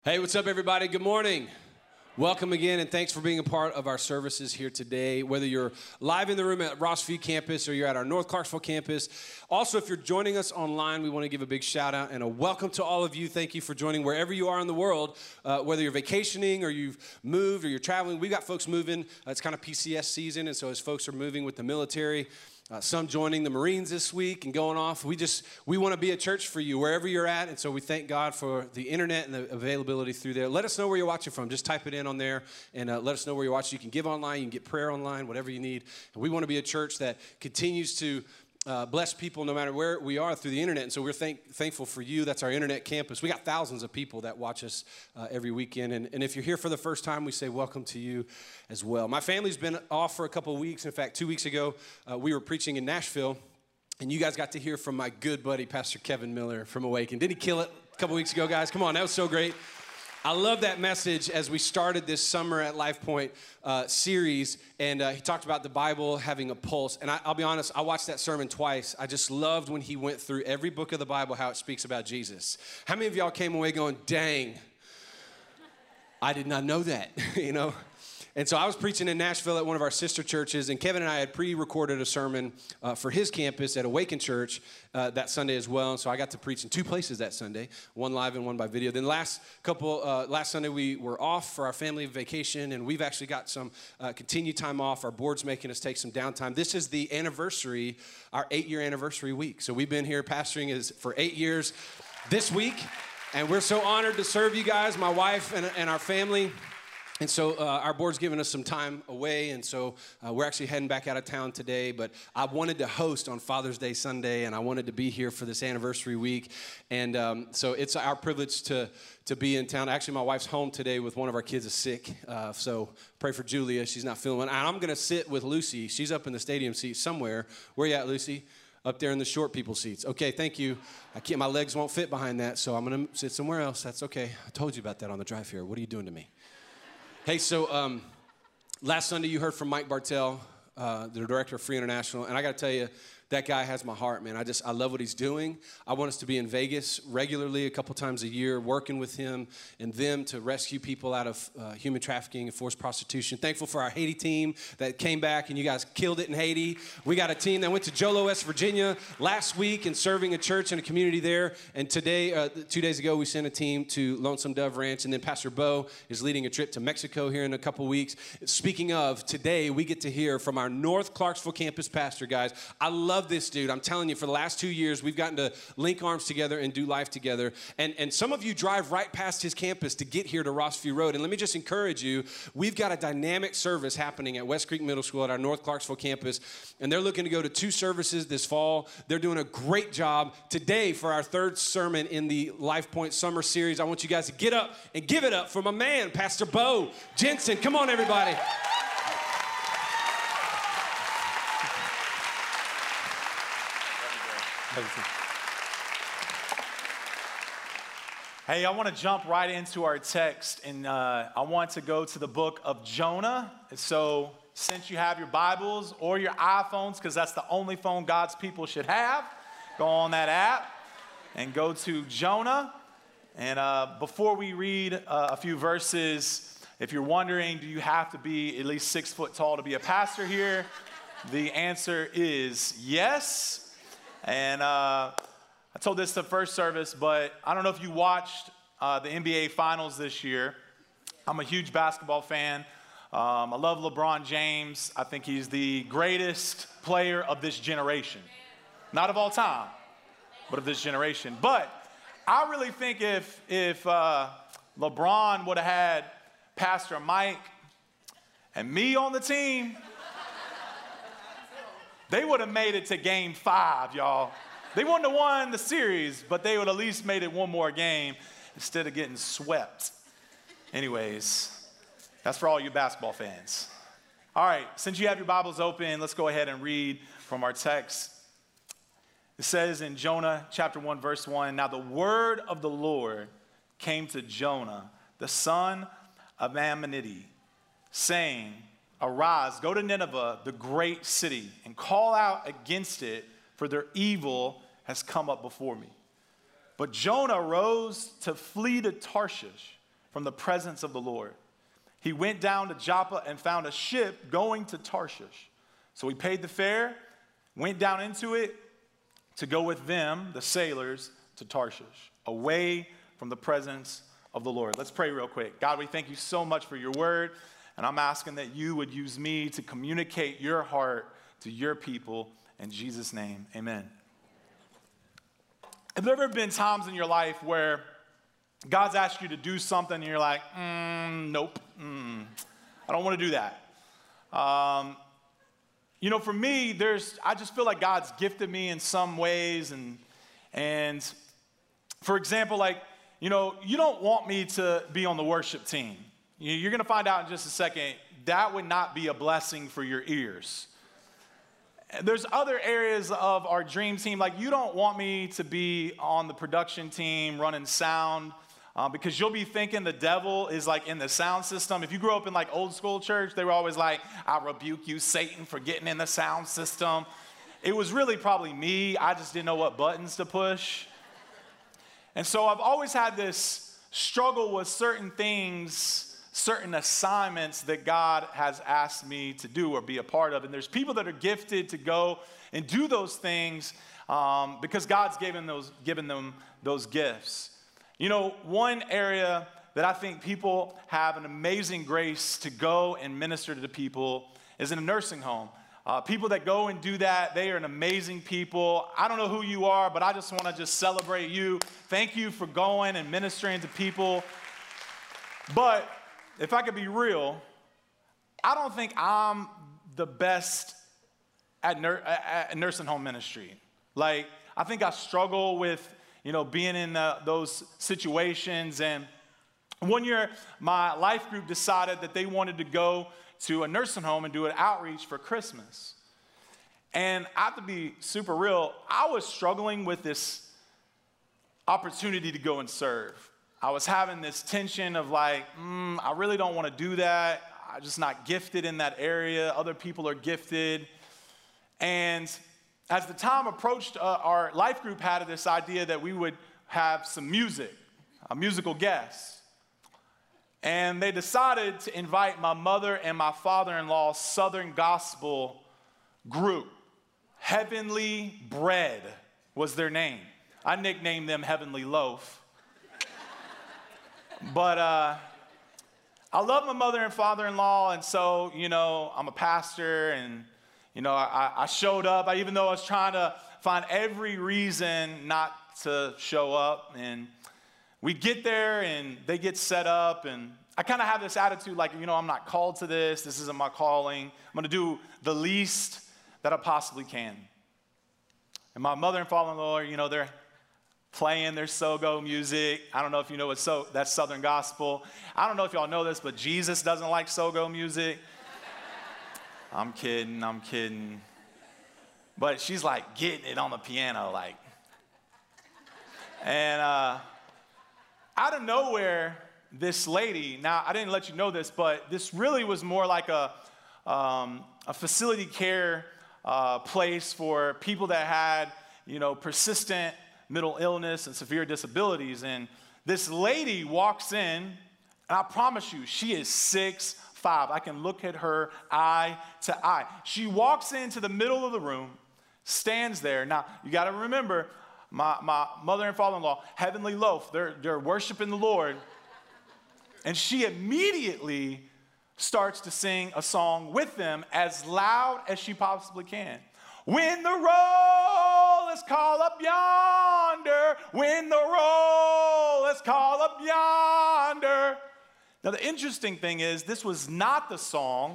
Hey, what's up, everybody? Good morning. Welcome again, and thanks for being a part of our services here today, whether you're live in the room at Rossview campus or you're at our North Clarksville campus. Also, if you're joining us online, we want to give a big shout out and a welcome to all of you. Thank you for joining wherever you are in the world, whether you're vacationing or you've moved or you're traveling. We got folks moving. It's kind of PCS season, and so as folks are moving with the military, some joining the Marines this week and going off. We want to be a church for you wherever you're at, and so we thank God for the internet and the availability through there. Let us know where you're watching from. Just type it in on there and let us know where you're watching. You can give online, you can get prayer online, whatever you need. And we want to be a church that continues to bless people no matter where we are through the internet. And so we're thankful for you. That's our internet campus. We got thousands of people that watch us every weekend. And if you're here for the first time, we say welcome to you as well. My family's been off for a couple of weeks. In fact, 2 weeks ago, we were preaching in Nashville. And you guys got to hear from my good buddy, Pastor Kevin Miller from Awaken. Didn't he kill it a couple weeks ago, guys? Come on, that was so great. I love that message as we started this Summer at Life Point series, and he talked about the Bible having a pulse. And I'll be honest, I watched that sermon twice. I just loved when he went through every book of the Bible, how it speaks about Jesus. How many of y'all came away going, dang, I did not know that, you know? And so I was preaching in Nashville at one of our sister churches, and Kevin and I had pre-recorded a sermon for his campus at Awaken Church that Sunday as well. And so I got to preach in two places that Sunday, one live and one by video. Then last Sunday we were off for our family vacation, and we've actually got some continued time off. Our board's making us take some downtime. This is the anniversary, our 8-year anniversary week. So we've been here pastoring for 8 years this week, and we're so honored to serve you guys, my wife and our family. And so our board's giving us some time away, and so we're actually heading back out of town today. But I wanted to host on Father's Day Sunday, and I wanted to be here for this anniversary week. And so it's our privilege to be in town. Actually, my wife's home today with one of our kids is sick, so pray for Julia. She's not feeling well. And I'm going to sit with Lucy. She's up in the stadium seat somewhere. Where you at, Lucy? Up there in the short people seats. Okay, thank you. My legs won't fit behind that, so I'm going to sit somewhere else. That's okay. I told you about that on the drive here. What are you doing to me? Hey, so last Sunday you heard from Mike Bartell, the director of Free International, and I got to tell you, that guy has my heart, man. I love what he's doing. I want us to be in Vegas regularly, a couple times a year, working with him and them to rescue people out of human trafficking and forced prostitution. Thankful for our Haiti team that came back, and you guys killed it in Haiti. We got a team that went to Jolo, West Virginia last week and serving a church and a community there. And today, 2 days ago, we sent a team to Lonesome Dove Ranch, and then Pastor Bo is leading a trip to Mexico here in a couple weeks. Speaking of, today we get to hear from our North Clarksville campus pastor, guys. I love this dude. I'm telling you, for the last 2 years, we've gotten to link arms together and do life together. And some of you drive right past his campus to get here to Rossview Road. And let me just encourage you, we've got a dynamic service happening at West Creek Middle School at our North Clarksville campus. And they're looking to go to 2 services this fall. They're doing a great job. Today, for our 3rd sermon in the Life Point Summer Series, I want you guys to get up and give it up for my man, Pastor Bo Jensen. Come on, everybody. Hey, I want to jump right into our text, and I want to go to the book of Jonah. So since you have your Bibles or your iPhones, because that's the only phone God's people should have, go on that app and go to Jonah. And before we read a few verses, if you're wondering, do you have to be at least 6 foot tall to be a pastor here? The answer is yes. And I told this the first service, but I don't know if you watched the NBA Finals this year. I'm a huge basketball fan. I love LeBron James. I think he's the greatest player of this generation. Not of all time, but of this generation. But I really think if LeBron would have had Pastor Mike and me on the team, they would have made it to game 5, y'all. They wouldn't have won the series, but they would at least made it one more game instead of getting swept. Anyways, that's for all you basketball fans. All right, since you have your Bibles open, let's go ahead and read from our text. It says in Jonah chapter 1, verse 1, "Now the word of the Lord came to Jonah, the son of Amittai, saying, 'Arise, go to Nineveh, the great city, and call out against it, for their evil has come up before me.' But Jonah rose to flee to Tarshish from the presence of the Lord. He went down to Joppa and found a ship going to Tarshish. So he paid the fare, went down into it to go with them, the sailors, to Tarshish, away from the presence of the Lord. Let's pray real quick. God, we thank you so much for your word, and I'm asking that you would use me to communicate your heart to your people. In Jesus' name, amen. Have there ever been times in your life where God's asked you to do something and you're like, nope, I don't want to do that? For me, I just feel like God's gifted me in some ways. And for example, you don't want me to be on the worship team. You're going to find out in just a second, that would not be a blessing for your ears. There's other areas of our dream team, like you don't want me to be on the production team running sound, because you'll be thinking the devil is like in the sound system. If you grew up in like old school church, they were always like, I rebuke you, Satan, for getting in the sound system. It was really probably me. I just didn't know what buttons to push. And so I've always had this struggle with certain things, certain assignments that God has asked me to do or be a part of. And there's people that are gifted to go and do those things because God's given them those gifts. One area that I think people have an amazing grace to go and minister to the people is in a nursing home. People that go and do that, they are an amazing people. I don't know who you are, but I just want to celebrate you. Thank you for going and ministering to people. But if I could be real, I don't think I'm the best at nursing home ministry. Like, I think I struggle with, being in those situations. And one year, my life group decided that they wanted to go to a nursing home and do an outreach for Christmas. And I have to be super real, I was struggling with this opportunity to go and serve. I was having this tension of like, I really don't want to do that. I'm just not gifted in that area. Other people are gifted. And as the time approached, our life group had this idea that we would have some music, a musical guest. And they decided to invite my mother and my father-in-law's Southern Gospel group. Heavenly Bread was their name. I nicknamed them Heavenly Loaf. But I love my mother and father-in-law, and so, I'm a pastor, and, I showed up, even though I was trying to find every reason not to show up. And we get there, and they get set up, and I kind of have this attitude like, I'm not called to this. This isn't my calling. I'm going to do the least that I possibly can. And my mother and father-in-law, they're playing their Sogo music. I don't know if you know what that's Southern Gospel. I don't know if y'all know this, but Jesus doesn't like Sogo music. I'm kidding. But she's like getting it on the piano, like. And out of nowhere, this lady, now I didn't let you know this, but this really was more like a facility care place for people that had, persistent mental illness and severe disabilities. And this lady walks in, and I promise you, she is 6'5". I can look at her eye to eye. She walks into the middle of the room, stands there. Now, you got to remember, my mother and father-in-law, Heavenly Loaf, they're worshiping the Lord. And she immediately starts to sing a song with them as loud as she possibly can. When the roll is called up yonder, when the roll is called up yonder. Now, the interesting thing is, this was not the song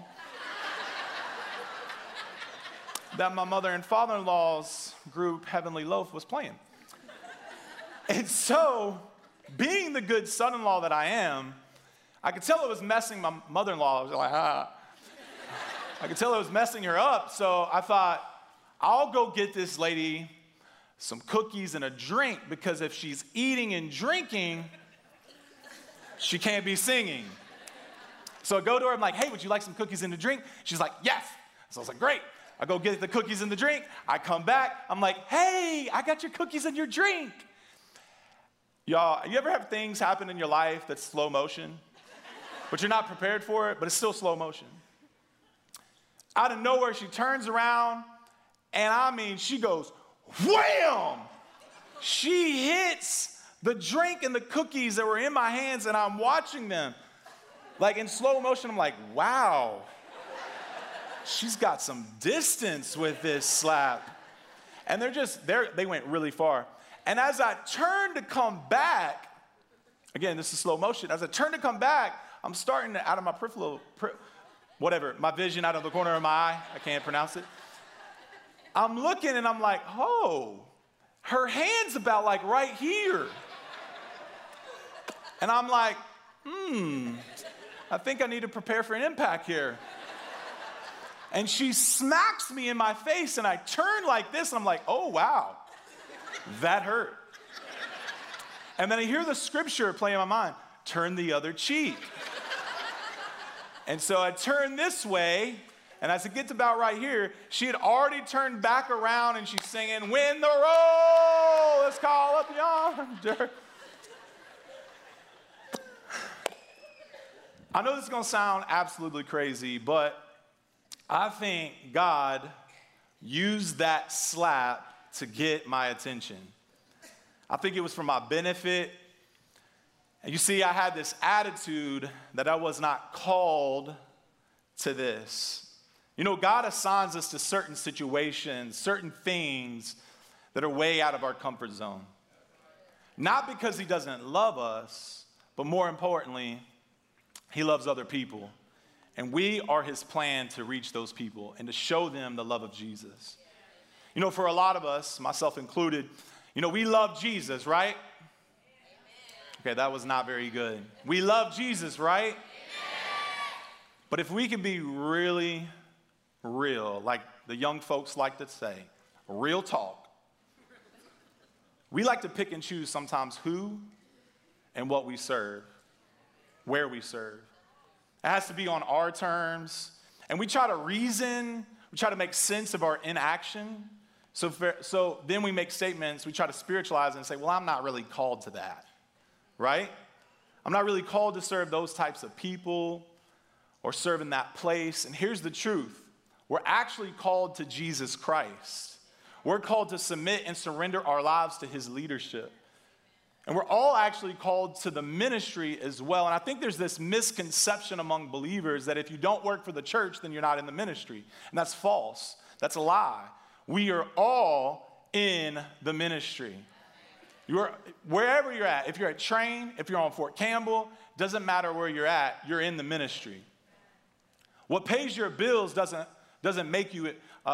that my mother and father-in-law's group, Heavenly Loaf, was playing. And so, being the good son-in-law that I am, I could tell it was messing my mother-in-law. I was like, I could tell it was messing her up. So I thought, I'll go get this lady some cookies and a drink, because if she's eating and drinking, she can't be singing. So I go to her, I'm like, hey, would you like some cookies and a drink? She's like, yes. So I was like, great. I go get the cookies and the drink. I come back. I'm like, hey, I got your cookies and your drink. Y'all, you ever have things happen in your life that's slow motion, but you're not prepared for it, but it's still slow motion? Out of nowhere, she turns around, and I mean, she goes, wham! She hits the drink and the cookies that were in my hands, and I'm watching them. Like in slow motion, I'm like, wow, she's got some distance with this slap. And they went really far. And as I turned to come back, again, this is slow motion. As I turned to come back, I'm starting to, out of my peripheral, my vision out of the corner of my eye, I can't pronounce it. I'm looking and I'm like, oh, her hand's about like right here. And I'm like, I think I need to prepare for an impact here. And she smacks me in my face and I turn like this and I'm like, oh, wow. That hurt. And then I hear the scripture play in my mind, turn the other cheek. And so I turn this way, and as it gets about right here, she had already turned back around and she's singing, win the roll, let's call up yonder. I know this is gonna sound absolutely crazy, but I think God used that slap to get my attention. I think it was for my benefit. And you see, I had this attitude that I was not called to this. You know, God assigns us to certain situations, certain things that are way out of our comfort zone. Not because he doesn't love us, but more importantly, he loves other people. And we are his plan to reach those people and to show them the love of Jesus. You know, for a lot of us, myself included, you know, we love Jesus, right? Okay, that was not very good. We love Jesus, right? But if we can be really real, like the young folks like to say, real talk, we like to pick and choose sometimes who and what we serve, where we serve. It has to be on our terms. And we try to reason, we try to make sense of our inaction. So then we make statements, we try to spiritualize and say, well, I'm not really called to that, right? I'm not really called to serve those types of people or serve in that place. And here's the truth. We're actually called to Jesus Christ. We're called to submit and surrender our lives to his leadership. And we're all actually called to the ministry as well. And I think there's this misconception among believers that if you don't work for the church, then you're not in the ministry. And that's false. That's a lie. We are all in the ministry. Wherever you're at, if you're at Train, if you're on Fort Campbell, doesn't matter where you're at, you're in the ministry. What pays your bills doesn't make you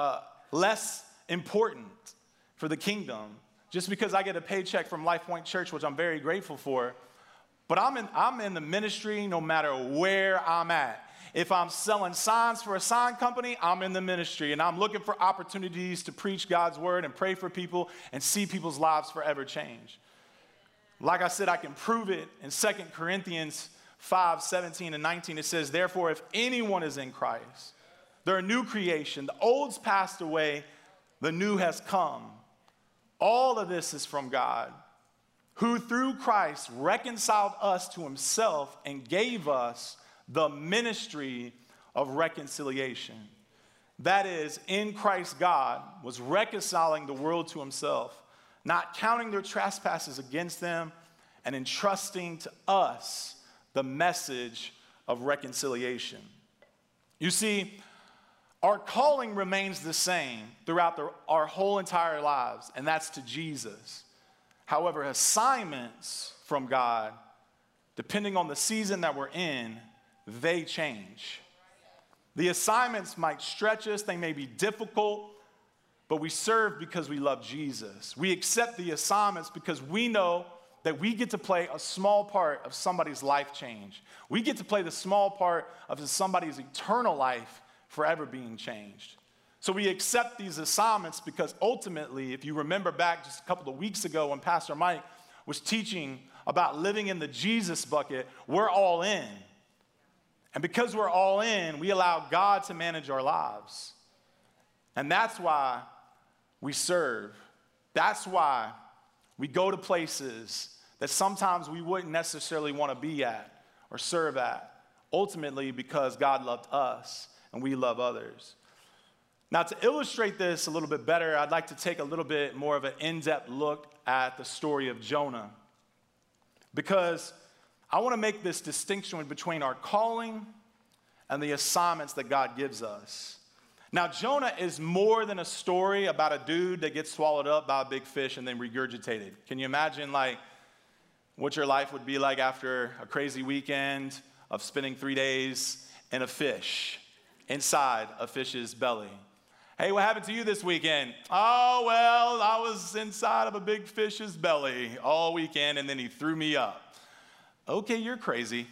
less important for the kingdom. Just because I get a paycheck from Life Point Church, which I'm very grateful for, but I'm in the ministry no matter where I'm at. If I'm selling signs for a sign company, I'm in the ministry, and I'm looking for opportunities to preach God's word and pray for people and see people's lives forever change. Like I said, I can prove it in 2 Corinthians 5:17 and 19. It says, therefore, if anyone is in Christ, they're a new creation. The old's passed away, the new has come. All of this is from God, who through Christ reconciled us to himself and gave us the ministry of reconciliation. That is, in Christ, God was reconciling the world to himself, not counting their trespasses against them, and entrusting to us the message of reconciliation. You see, our calling remains the same throughout our whole entire lives, and that's to Jesus. However, assignments from God, depending on the season that we're in, they change. The assignments might stretch us, they may be difficult, but we serve because we love Jesus. We accept the assignments because we know that we get to play a small part of somebody's life change. We get to play the small part of somebody's eternal life forever being changed. So we accept these assignments because ultimately, if you remember back just a couple of weeks ago when Pastor Mike was teaching about living in the Jesus bucket, we're all in. And because we're all in, we allow God to manage our lives. And that's why we serve. That's why we go to places that sometimes we wouldn't necessarily want to be at or serve at, ultimately because God loved us and we love others. Now, to illustrate this a little bit better, I'd like to take a little bit more of an in-depth look at the story of Jonah, because I want to make this distinction between our calling and the assignments that God gives us. Now, Jonah is more than a story about a dude that gets swallowed up by a big fish and then regurgitated. Can you imagine, like, what your life would be like after a crazy weekend of spending 3 days in a fish, inside a fish's belly? Hey, what happened to you this weekend? Oh, well, I was inside of a big fish's belly all weekend, and then he threw me up. Okay, you're crazy.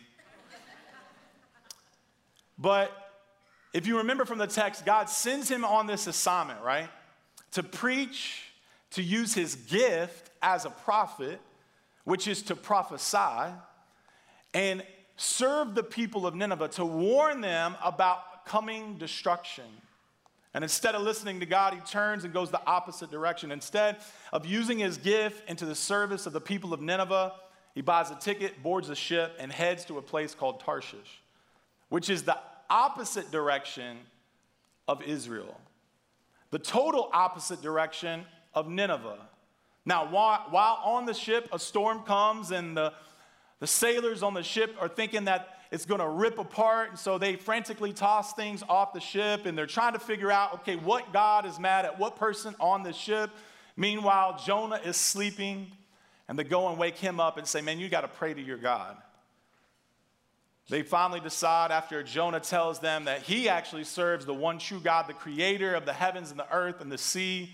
But if you remember from the text, God sends him on this assignment, right? To preach, to use his gift as a prophet, which is to prophesy, and serve the people of Nineveh, to warn them about coming destruction. And instead of listening to God, he turns and goes the opposite direction. Instead of using his gift into the service of the people of Nineveh, he buys a ticket, boards a ship, and heads to a place called Tarshish, which is the opposite direction of Israel, the total opposite direction of Nineveh. Now, while on the ship, a storm comes, and the sailors on the ship are thinking that it's going to rip apart, and so they frantically toss things off the ship, and they're trying to figure out, okay, what God is mad at what person on the ship. Meanwhile, Jonah is sleeping, and they go and wake him up and say, man, you got to pray to your God. They finally decide, after Jonah tells them that he actually serves the one true God, the creator of the heavens and the earth and the sea.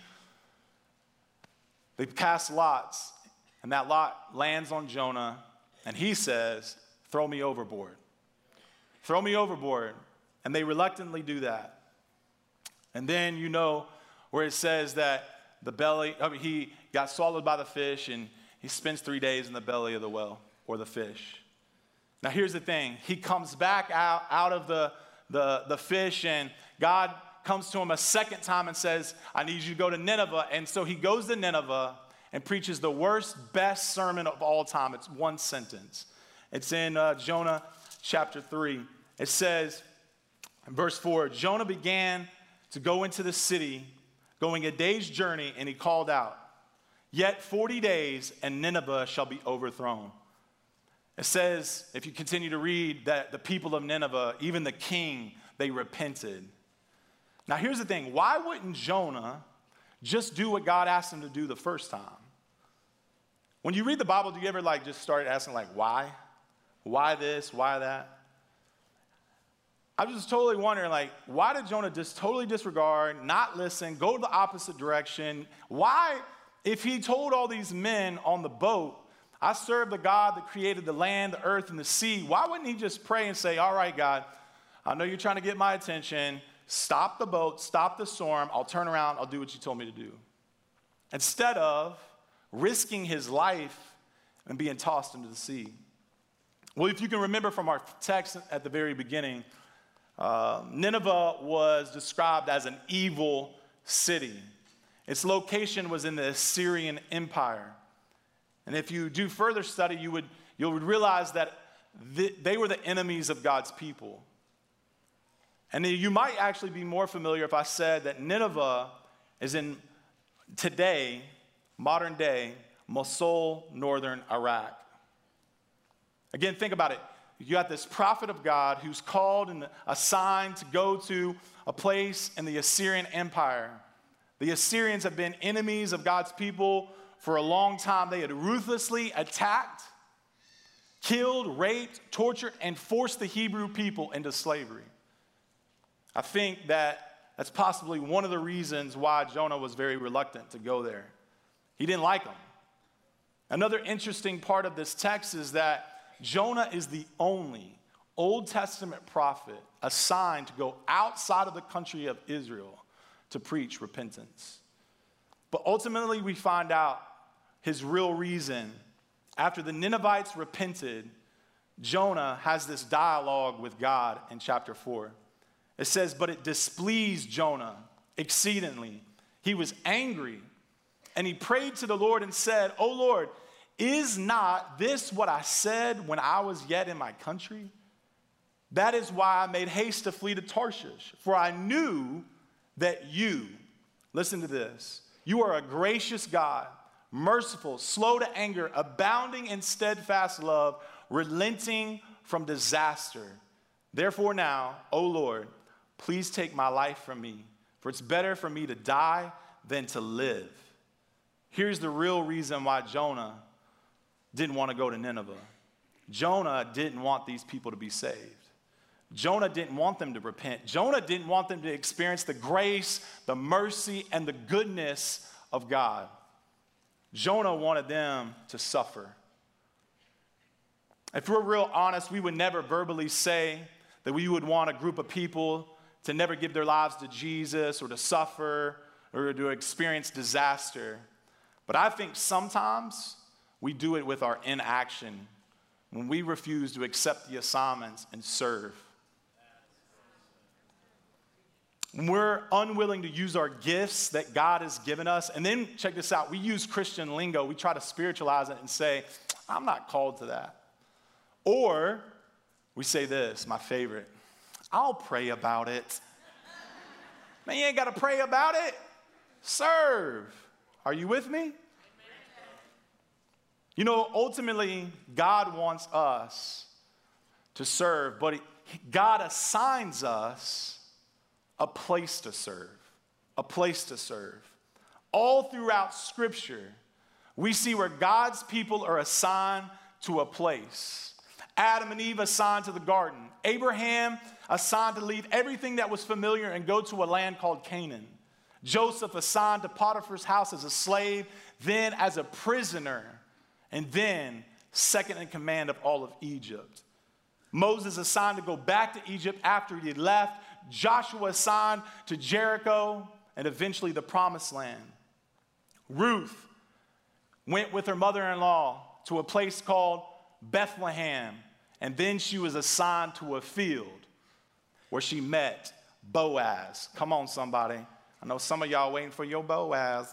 They cast lots, and that lot lands on Jonah, and he says, throw me overboard. Throw me overboard. And they reluctantly do that. And then you know where it says that he got swallowed by the fish, and he spends 3 days in the belly of the whale, or the fish. Now here's the thing. He comes back out of the fish, and God comes to him a second time and says, I need you to go to Nineveh. And so he goes to Nineveh and preaches the worst, best sermon of all time. It's one sentence. It's in Jonah chapter 3. It says, in verse 4, Jonah began to go into the city, going a day's journey, and he called out, yet 40 days, and Nineveh shall be overthrown. It says, if you continue to read, that the people of Nineveh, even the king, they repented. Now here's the thing. Why wouldn't Jonah just do what God asked him to do the first time? When you read the Bible, do you ever just start asking why? Why this? Why that? I was just totally wondering, why did Jonah just totally disregard, not listen, go the opposite direction? Why, if he told all these men on the boat, I serve the God that created the land, the earth, and the sea, why wouldn't he just pray and say, all right, God, I know you're trying to get my attention. Stop the boat, stop the storm. I'll turn around, I'll do what you told me to do. Instead of risking his life and being tossed into the sea. Well, if you can remember from our text at the very beginning, Nineveh was described as an evil city. Its location was in the Assyrian Empire. And if you do further study, you would realize that they were the enemies of God's people. And you might actually be more familiar if I said that Nineveh is in today, modern day, Mosul, northern Iraq. Again, think about it. You got this prophet of God who's called and assigned to go to a place in the Assyrian Empire. The Assyrians have been enemies of God's people for a long time. They had ruthlessly attacked, killed, raped, tortured, and forced the Hebrew people into slavery. I think that's possibly one of the reasons why Jonah was very reluctant to go there. He didn't like them. Another interesting part of this text is that Jonah is the only Old Testament prophet assigned to go outside of the country of Israel to preach repentance. But ultimately, we find out his real reason. After the Ninevites repented, Jonah has this dialogue with God in chapter 4. It says, but it displeased Jonah exceedingly. He was angry, and he prayed to the Lord and said, O Lord, is not this what I said when I was yet in my country? That is why I made haste to flee to Tarshish, for I knew that you, listen to this, you are a gracious God, merciful, slow to anger, abounding in steadfast love, relenting from disaster. Therefore now, O Lord, please take my life from me, for it's better for me to die than to live. Here's the real reason why Jonah didn't want to go to Nineveh. Jonah didn't want these people to be saved. Jonah didn't want them to repent. Jonah didn't want them to experience the grace, the mercy, and the goodness of God. Jonah wanted them to suffer. If we're real honest, we would never verbally say that we would want a group of people to never give their lives to Jesus or to suffer or to experience disaster. But I think sometimes we do it with our inaction when we refuse to accept the assignments and serve. When we're unwilling to use our gifts that God has given us, and then check this out, we use Christian lingo, we try to spiritualize it and say, I'm not called to that. Or we say this, my favorite, I'll pray about it. Man, you ain't got to pray about it. Serve. Are you with me? You know, ultimately, God wants us to serve, but God assigns us a place to serve, a place to serve. All throughout Scripture, we see where God's people are assigned to a place. Adam and Eve assigned to the garden. Abraham assigned to leave everything that was familiar and go to a land called Canaan. Joseph assigned to Potiphar's house as a slave, then as a prisoner, and then second in command of all of Egypt. Moses assigned to go back to Egypt after he left. Joshua assigned to Jericho and eventually the Promised Land. Ruth went with her mother-in-law to a place called Bethlehem, and then she was assigned to a field where she met Boaz. Come on, somebody. I know some of y'all waiting for your Boaz.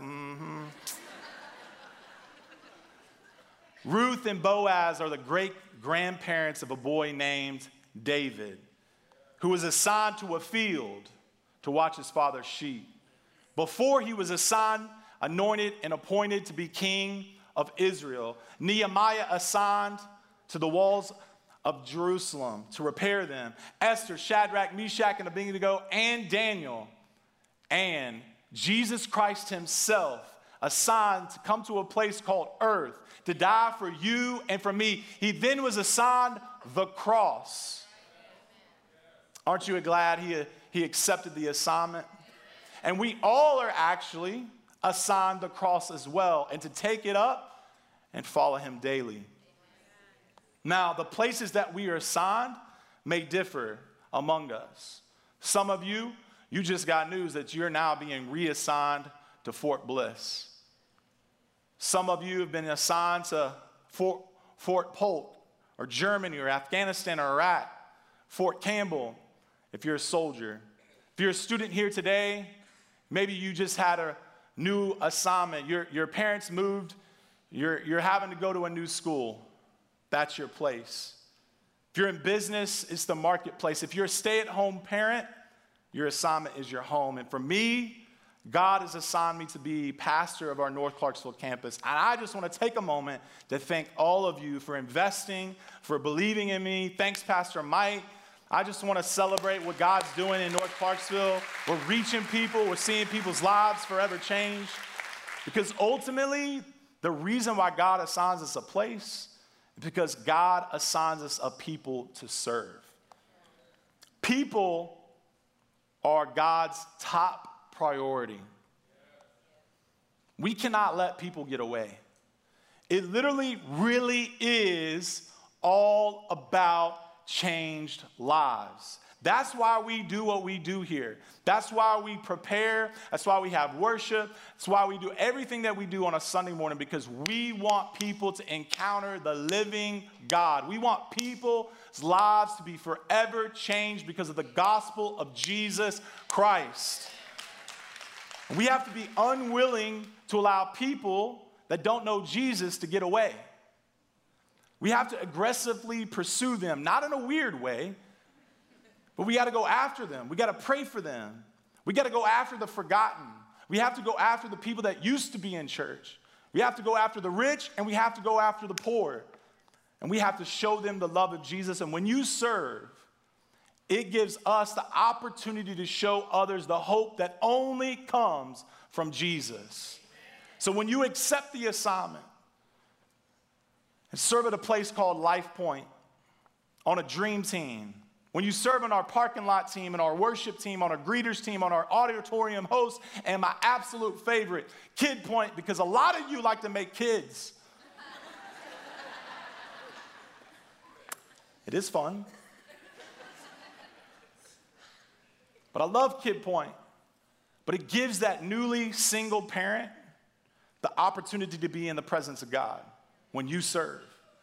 Ruth and Boaz are the great-grandparents of a boy named David, who was assigned to a field to watch his father's sheep. Before he was assigned, anointed, and appointed to be king of Israel, Nehemiah assigned to the walls of Jerusalem to repair them. Esther, Shadrach, Meshach, and Abednego, and Daniel, and Jesus Christ himself assigned to come to a place called earth to die for you and for me. He then was assigned the cross. Aren't you glad he accepted the assignment? And we all are actually assigned the cross as well, and to take it up and follow him daily. Now, the places that we are assigned may differ among us. Some of you just got news that you're now being reassigned to Fort Bliss. Some of you have been assigned to Fort Polk, or Germany, or Afghanistan, or Iraq, Fort Campbell, if you're a soldier. If you're a student here today, maybe you just had a new assignment. Your parents moved, you're having to go to a new school. That's your place. If you're in business, it's the marketplace. If you're a stay-at-home parent, your assignment is your home. And for me, God has assigned me to be pastor of our North Clarksville campus. And I just want to take a moment to thank all of you for investing, for believing in me. Thanks, Pastor Mike. I just want to celebrate what God's doing in North Clarksville. We're reaching people. We're seeing people's lives forever change. Because ultimately, the reason why God assigns us a place is because God assigns us a people to serve. People are God's top priority. We cannot let people get away. It literally really is all about changed lives. That's why we do what we do here. That's why we prepare. That's why we have worship. That's why we do everything that we do on a Sunday morning, because we want people to encounter the living God. We want people's lives to be forever changed because of the gospel of Jesus Christ. We have to be unwilling to allow people that don't know Jesus to get away. We have to aggressively pursue them, not in a weird way, but we got to go after them. We got to pray for them. We got to go after the forgotten. We have to go after the people that used to be in church. We have to go after the rich, and we have to go after the poor. And we have to show them the love of Jesus. And when you serve, it gives us the opportunity to show others the hope that only comes from Jesus. So when you accept the assignment and serve at a place called Life Point, on a dream team, when you serve on our parking lot team and our worship team, on our greeters team, on our auditorium host, and my absolute favorite, Kid Point, because a lot of you like to make kids. It is fun. But I love Kid Point. But it gives that newly single parent the opportunity to be in the presence of God when you serve.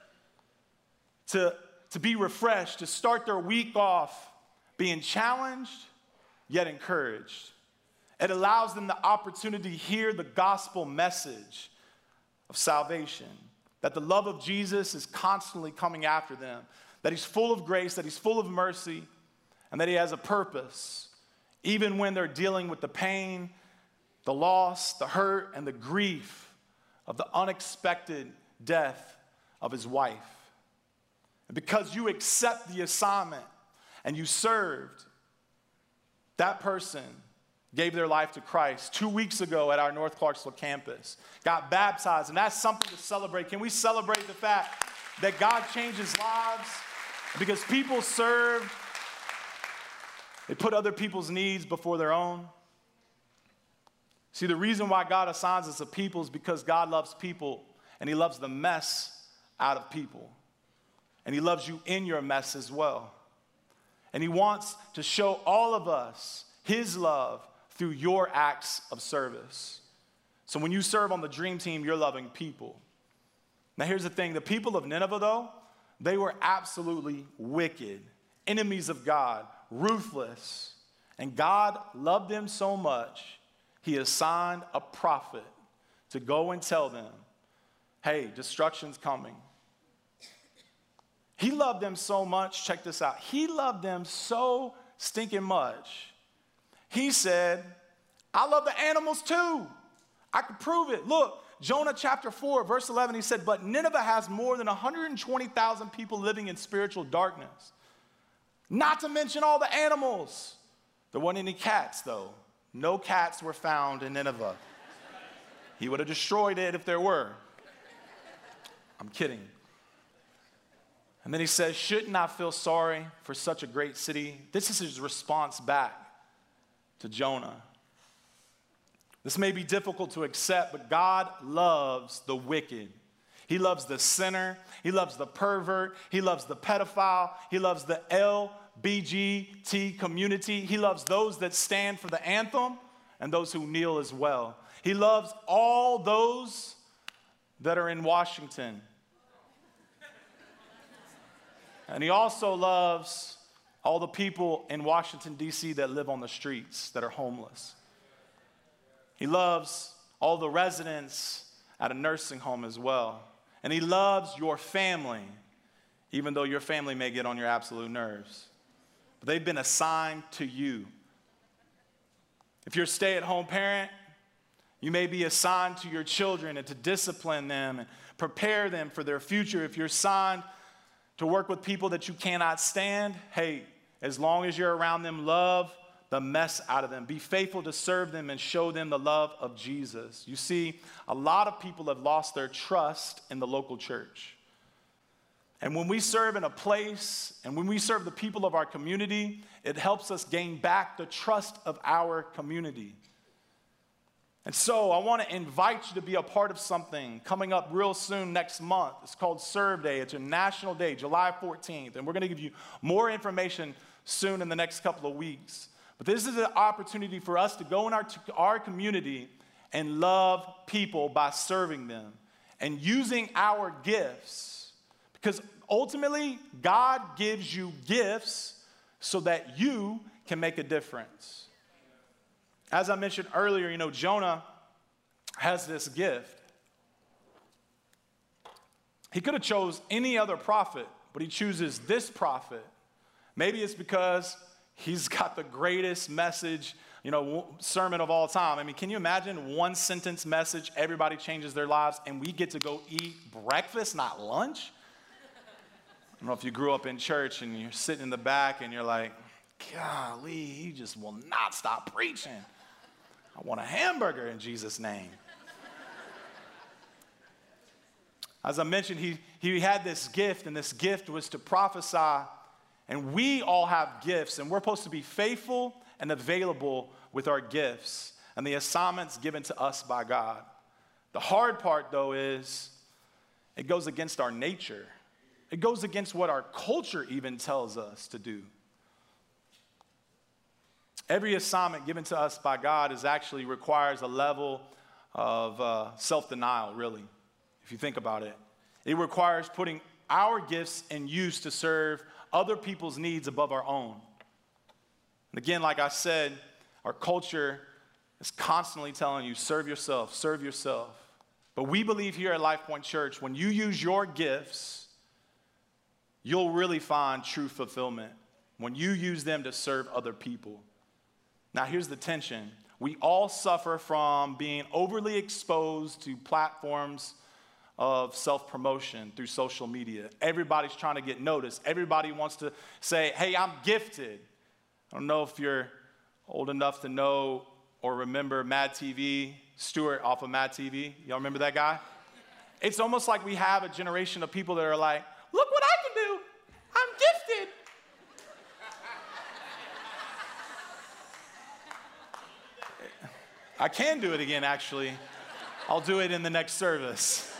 To be refreshed, to start their week off being challenged, yet encouraged. It allows them the opportunity to hear the gospel message of salvation, that the love of Jesus is constantly coming after them, that he's full of grace, that he's full of mercy, and that he has a purpose, even when they're dealing with the pain, the loss, the hurt, and the grief of the unexpected death of his wife. And because you accept the assignment and you served, that person gave their life to Christ 2 weeks ago at our North Clarksville campus, got baptized, and that's something to celebrate. Can we celebrate the fact that God changes lives? Because people serve, they put other people's needs before their own. See, the reason why God assigns us a people is because God loves people, and he loves the mess out of people. And he loves you in your mess as well. And he wants to show all of us his love through your acts of service. So when you serve on the dream team, you're loving people. Now here's the thing. The people of Nineveh, though, they were absolutely wicked, enemies of God, ruthless. And God loved them so much, he assigned a prophet to go and tell them, hey, destruction's coming. He loved them so much, check this out. He loved them so stinking much. He said, I love the animals too. I could prove it. Look, Jonah chapter 4, verse 11, he said, but Nineveh has more than 120,000 people living in spiritual darkness. Not to mention all the animals. There weren't any cats, though. No cats were found in Nineveh. He would have destroyed it if there were. I'm kidding. And then he says, shouldn't I feel sorry for such a great city? This is his response back to Jonah. This may be difficult to accept, but God loves the wicked. He loves the sinner. He loves the pervert. He loves the pedophile. He loves the LBGT community. He loves those that stand for the anthem and those who kneel as well. He loves all those that are in Washington. And he also loves all the people in Washington, D.C. that live on the streets, that are homeless. He loves all the residents at a nursing home as well. And he loves your family, even though your family may get on your absolute nerves. But they've been assigned to you. If you're a stay-at-home parent, you may be assigned to your children and to discipline them and prepare them for their future. If you're assigned to work with people that you cannot stand, hey, as long as you're around them, love the mess out of them. Be faithful to serve them and show them the love of Jesus. You see, a lot of people have lost their trust in the local church. And when we serve in a place and when we serve the people of our community, it helps us gain back the trust of our community. And so I want to invite you to be a part of something coming up real soon next month. It's called Serve Day. It's a national day, July 14th. And we're going to give you more information soon in the next couple of weeks. But this is an opportunity for us to go in our community and love people by serving them and using our gifts. Because ultimately, God gives you gifts so that you can make a difference. As I mentioned earlier, Jonah has this gift. He could have chose any other prophet, but he chooses this prophet. Maybe it's because he's got the greatest message, sermon of all time. I mean, can you imagine one sentence message, everybody changes their lives, and we get to go eat breakfast, not lunch? I don't know if you grew up in church and you're sitting in the back and you're like, golly, he just will not stop preaching. I want a hamburger in Jesus' name. As I mentioned, he had this gift, and this gift was to prophesy. And we all have gifts, and we're supposed to be faithful and available with our gifts and the assignments given to us by God. The hard part, though, is it goes against our nature. It goes against what our culture even tells us to do. Every assignment given to us by God actually requires a level of self-denial, really, if you think about it. It requires putting our gifts in use to serve other people's needs above our own. And again, like I said, our culture is constantly telling you, serve yourself, serve yourself. But we believe here at LifePoint Church, when you use your gifts, you'll really find true fulfillment when you use them to serve other people. Now, here's the tension. We all suffer from being overly exposed to platforms of self-promotion through social media. Everybody's trying to get noticed. Everybody wants to say, hey, I'm gifted. I don't know if you're old enough to know or remember Mad TV, Stuart off of Mad TV. Y'all remember that guy? It's almost like we have a generation of people that are like, look what I can do. I'm gifted. I can do it again, actually. I'll do it in the next service.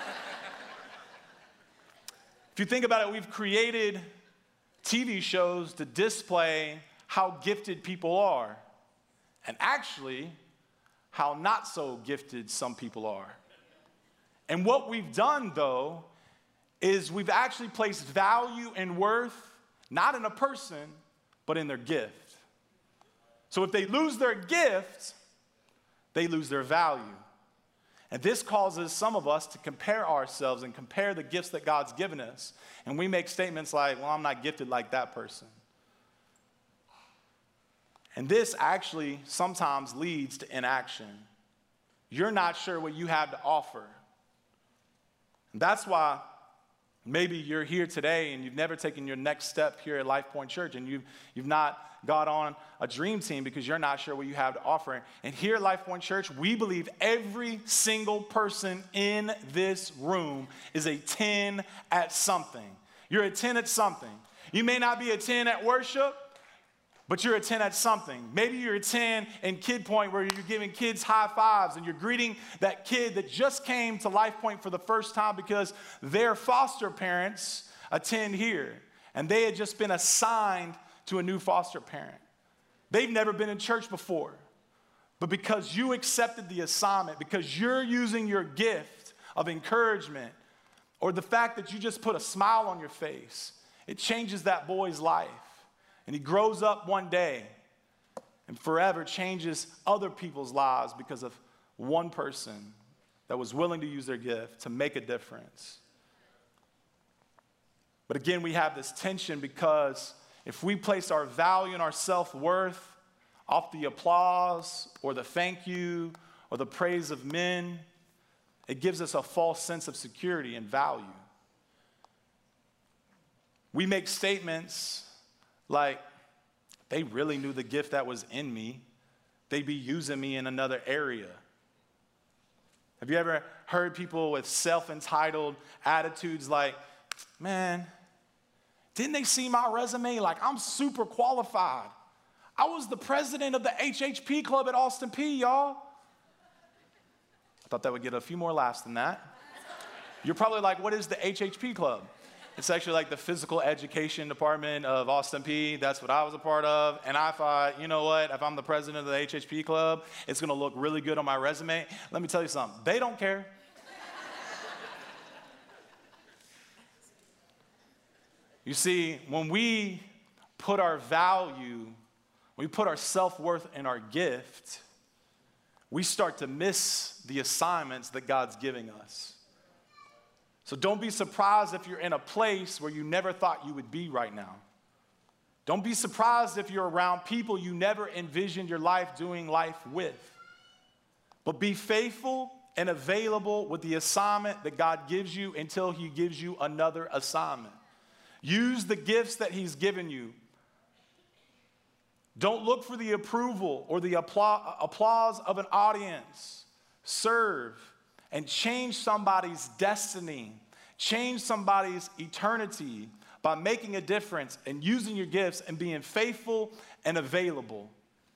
If you think about it, we've created TV shows to display how gifted people are, and actually, how not so gifted some people are. And what we've done, though, is we've actually placed value and worth, not in a person, but in their gift. So if they lose their gift, they lose their value. And this causes some of us to compare ourselves and compare the gifts that God's given us. And we make statements like, well, I'm not gifted like that person. And this actually sometimes leads to inaction. You're not sure what you have to offer. And that's why maybe you're here today and you've never taken your next step here at LifePoint Church, and you've not got on a dream team because you're not sure what you have to offer. And here at LifePoint Church, we believe every single person in this room is a 10 at something. You're a 10 at something. You may not be a 10 at worship, but you're a 10 at something. Maybe you're a 10 in Kid Point where you're giving kids high fives and you're greeting that kid that just came to LifePoint for the first time because their foster parents attend here. And they had just been assigned to a new foster parent. They've never been in church before. But because you accepted the assignment, because you're using your gift of encouragement, or the fact that you just put a smile on your face, it changes that boy's life. And he grows up one day and forever changes other people's lives because of one person that was willing to use their gift to make a difference. But again, we have this tension because if we place our value and our self-worth off the applause or the thank you or the praise of men, it gives us a false sense of security and value. We make statements like, they really knew the gift that was in me. They'd be using me in another area. Have you ever heard people with self-entitled attitudes like, man, didn't they see my resume? Like, I'm super qualified. I was the president of the HHP club at Austin Peay, y'all. I thought that would get a few more laughs than that. You're probably like, what is the HHP club? It's actually like the physical education department of Austin Peay. That's what I was a part of. And I thought, you know what? If I'm the president of the HHP club, it's going to look really good on my resume. Let me tell you something. They don't care. You see, when we put our value, we put our self-worth in our gift, we start to miss the assignments that God's giving us. So don't be surprised if you're in a place where you never thought you would be right now. Don't be surprised if you're around people you never envisioned your life doing life with. But be faithful and available with the assignment that God gives you until he gives you another assignment. Use the gifts that he's given you. Don't look for the approval or the applause of an audience. Serve and change somebody's destiny, change somebody's eternity by making a difference and using your gifts and being faithful and available.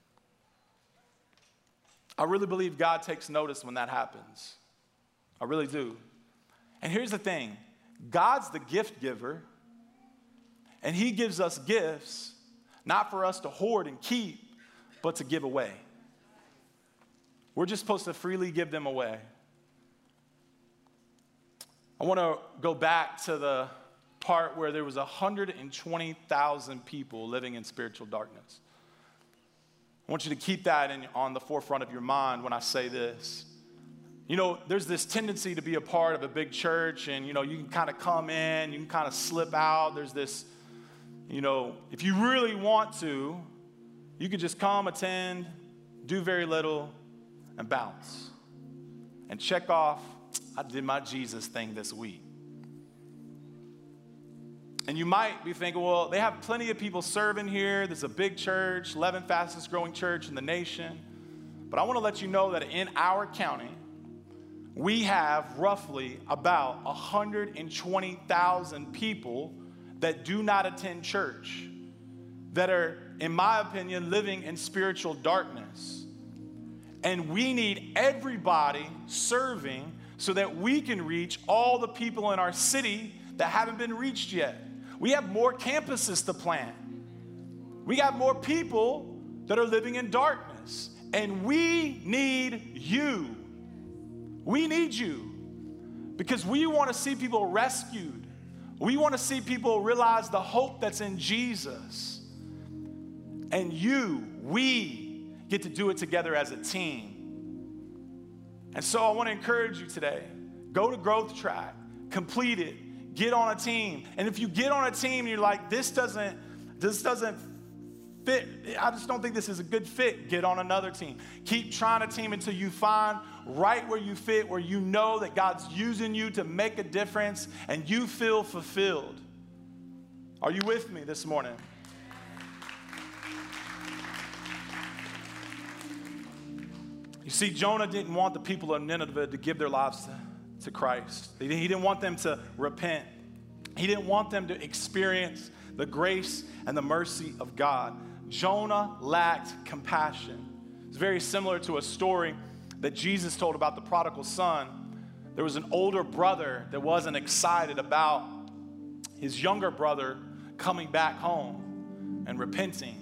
I really believe God takes notice when that happens. I really do. And here's the thing. God's the gift giver, and he gives us gifts not for us to hoard and keep, but to give away. We're just supposed to freely give them away. I want to go back to the part where there was 120,000 people living in spiritual darkness. I want you to keep that on the forefront of your mind when I say this. You know, there's this tendency to be a part of a big church, and, you know, you can kind of come in, you can kind of slip out. There's this, you know, if you really want to, you could just come, attend, do very little, and bounce. And check off, I did my Jesus thing this week. And you might be thinking, well, they have plenty of people serving here. There's a big church, 11th fastest growing church in the nation. But I want to let you know that in our county, we have roughly about 120,000 people that do not attend church, that are, in my opinion, living in spiritual darkness. And we need everybody serving so that we can reach all the people in our city that haven't been reached yet. We have more campuses to plant. We got more people that are living in darkness. And we need you. We need you. Because we want to see people rescued. We want to see people realize the hope that's in Jesus. And we get to do it together as a team. And so I want to encourage you today. Go to Growth Track. Complete it. Get on a team. And if you get on a team and you're like, this doesn't fit, I just don't think this is a good fit, get on another team. Keep trying a team until you find right where you fit, where you know that God's using you to make a difference and you feel fulfilled. Are you with me this morning? You see, Jonah didn't want the people of Nineveh to give their lives to Christ. He didn't want them to repent. He didn't want them to experience the grace and the mercy of God. Jonah lacked compassion. It's very similar to a story that Jesus told about the prodigal son. There was an older brother that wasn't excited about his younger brother coming back home and repenting.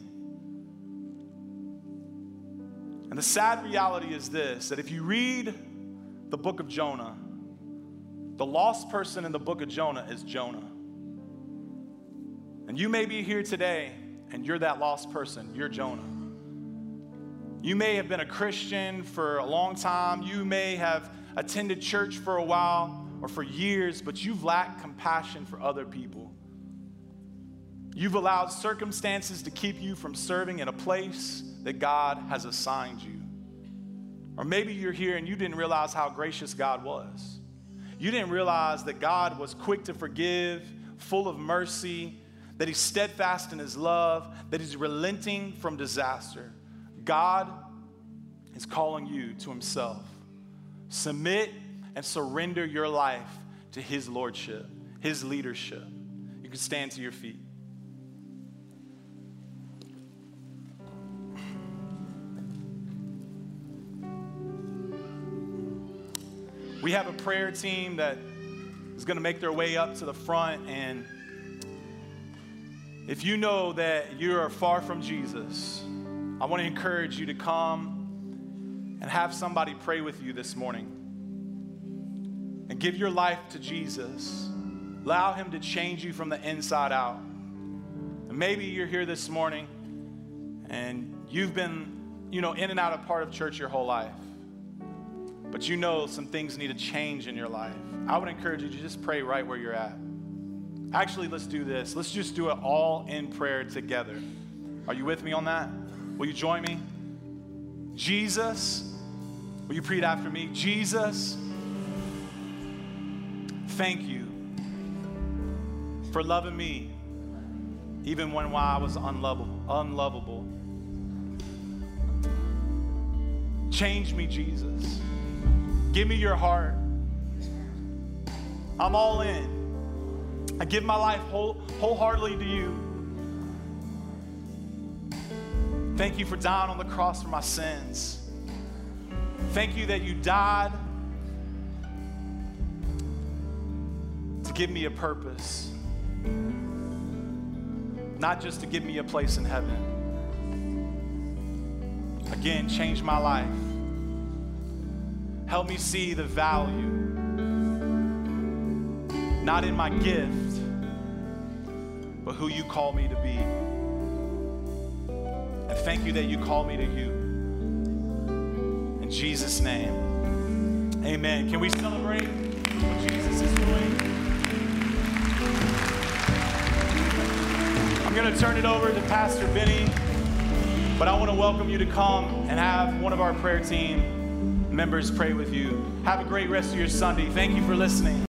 And the sad reality is this, that if you read the book of Jonah, the lost person in the book of Jonah is Jonah. And you may be here today and you're that lost person. You're Jonah. You may have been a Christian for a long time. You may have attended church for a while or for years, but you've lacked compassion for other people. You've allowed circumstances to keep you from serving in a place that God has assigned you. Or maybe you're here and you didn't realize how gracious God was. You didn't realize that God was quick to forgive, full of mercy, that he's steadfast in his love, that he's relenting from disaster. God is calling you to himself. Submit and surrender your life to his lordship, his leadership. You can stand to your feet. We have a prayer team that is going to make their way up to the front, and if you know that you are far from Jesus, I want to encourage you to come and have somebody pray with you this morning and give your life to Jesus. Allow him to change you from the inside out. And maybe you're here this morning and you've been, in and out of part of church your whole life. but you know some things need to change in your life, I would encourage you to just pray right where you're at. Actually, let's do this. Let's just do it all in prayer together. Are you with me on that? Will you join me? Jesus, will you repeat after me? Jesus, thank you for loving me even when I was unlovable. Change me, Jesus. Give me your heart. I'm all in. I give my life wholeheartedly to you. Thank you for dying on the cross for my sins. Thank you that you died to give me a purpose, not just to give me a place in heaven. Again, change my life. Help me see the value, not in my gift, but who you call me to be. And thank you that you call me to you. In Jesus' name, amen. Can we celebrate what Jesus is doing? I'm going to turn it over to Pastor Benny, but I want to welcome you to come and have one of our prayer team members pray with you. Have a great rest of your Sunday. Thank you for listening.